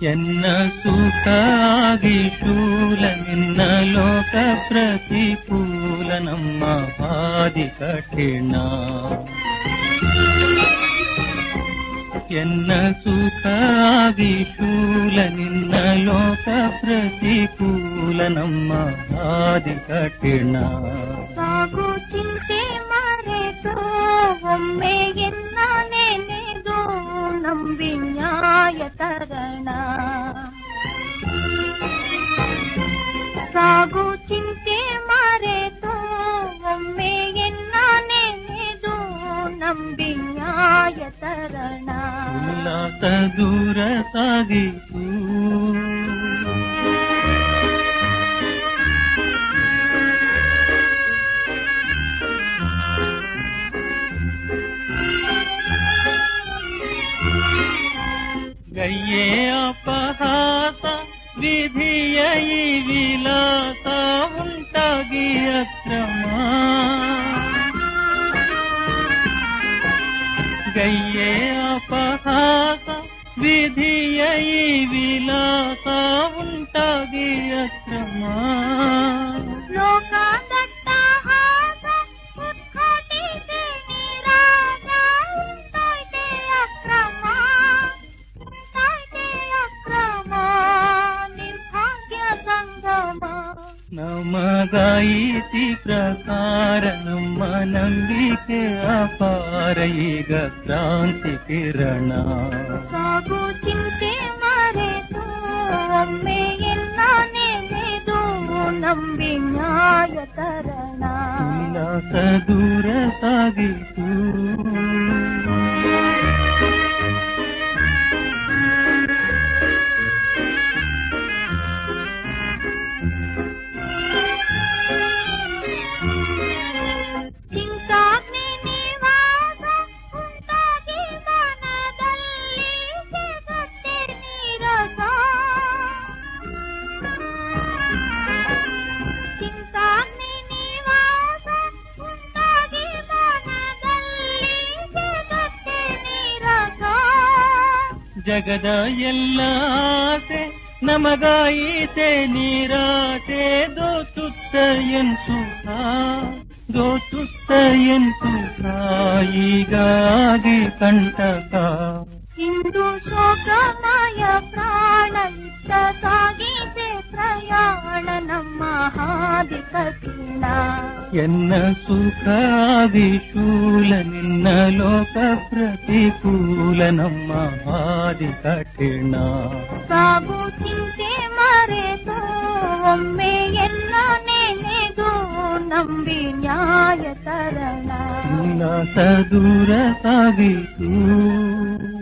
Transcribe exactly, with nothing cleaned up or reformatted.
ಎನ್ನ ಸುಖಾಗಿ ಶೂಲ ನಿನ್ನ ಲೋಕ ಪ್ರತಿಕೂಲ ನಮ್ಮ ಹಾದಿ ಕಠಿಣ. ಎನ್ನ ಸುಖಾಗಿ ಶೂಲ ನಿನ್ನ ಲೋಕ ಪ್ರತಿಕೂಲ ನಮ್ಮ ಹಾದಿ ಕಠಿಣ. ಸಾಗು ಚಿಂತೆ ಮರೆತು ಒಮ್ಮೆ ಎನ್ನ ನೆನೆದು ನಂಬಿ ನ್ಯಾಯ ತರಣ. ಸಾಗು ಚಿಂತೆ ಮರೆತು ಒಮ್ಮೆ ಎನ್ನ ನೆನೆದು ನಂಬಿ ನ್ಯಾಯ ತರಣ. ಉಲ್ಲಾಸ ದೂರ ಸಾಗಿಸು ಗಯ್ಯೇ ಅಪಹಾಸ ವಿಧಿಯ ಈ ವಿಲಾಸ ಉಂಟಾಗಿ ಅಕ್ರಮ. ಗಯ್ಯೇ ಅಪಹಾಸ ವಿಧಿಯ ಈ ವಿಲಾಸ ಉಂಟಾಗಿ ಅಕ್ರಮ. ಲೋಕ ದಟ್ಟಹಾಸ ಉದ್ಘಾಟಿಸಿ ನಿರಾಸ ಉಂಟಾಯ್ತೆ ಅಕ್ರಮ. ಉಂಟಾಯ್ತೆ ಅಕ್ರಮ ನಿರ್ಭಾಗ್ಯ ಸಂಗಮ. ನಮಗಾಯಿತಿ ಪ್ರಕಾರ ನಮ್ಮ ನಂಬಿಕೆ ಅಪಾರ ಈಗ ಕ್ರಾಂತಿ ಕಿರಣ. ಸಾಗು ಚಿಂತೆ ಮರೆತು ಒಮ್ಮೆ ಎಲ್ಲ ನೆನೆದು ನಂಬಿ ನ್ಯಾಯ ತರಣ. ಉಲ್ಲಾಸ ದೂರ ಸಾಗಿಸು ಚಿಂತಾಗ್ನಿ ನಿವಾಸ ಉಂಟಾಗಿ ಮನದಲ್ಲಿ ಜಗತ್ತೆ ನೀರಸ. ಚಿಂತಾಗ್ನಿ ನಿವಾಸ ಉಂಟಾಗಿ ಮನದಲ್ಲಿ ಜಗತ್ತೆ ನೀರಸ. ಜಗದ ಎಲ್ಲ ಆಸೆ ನಮಗಾಯಿತೆ ನಿರಾಸೆ. ದೋಚುತ್ತ ಎನ್ ಸುಖ ದೋಚುತ್ತ ಎನ್ ಸುಖ ಹೀಗಾಗಿ ಕಂಟಕ. ಇಂದು ಶೋಕಮಯ ಪ್ರಾಣ ಇತ್ತ ಸಾಗಿಸೆ ಪ್ರಯಾಣ ನಮ್ಮ ಹಾದಿ ಕಠಿಣ. ಎನ್ನ ಸುಖಾಗಿ ಶೂಲ ನಿನ್ನ ಲೋಕ ಪ್ರತಿಕೂಲ ನಮ್ಮ ಹಾದಿ ಕಠಿಣ. ಸಾಗು ಚಿಂತೆ ಮರೆತು ಒಮ್ಮೆ ಎಲ್ಲ ನೆನೆದು ನಂಬಿ ನ್ಯಾಯ ತರಣ. ಉಲ್ಲಾಸ ದೂರ ಸಾಗಿಸು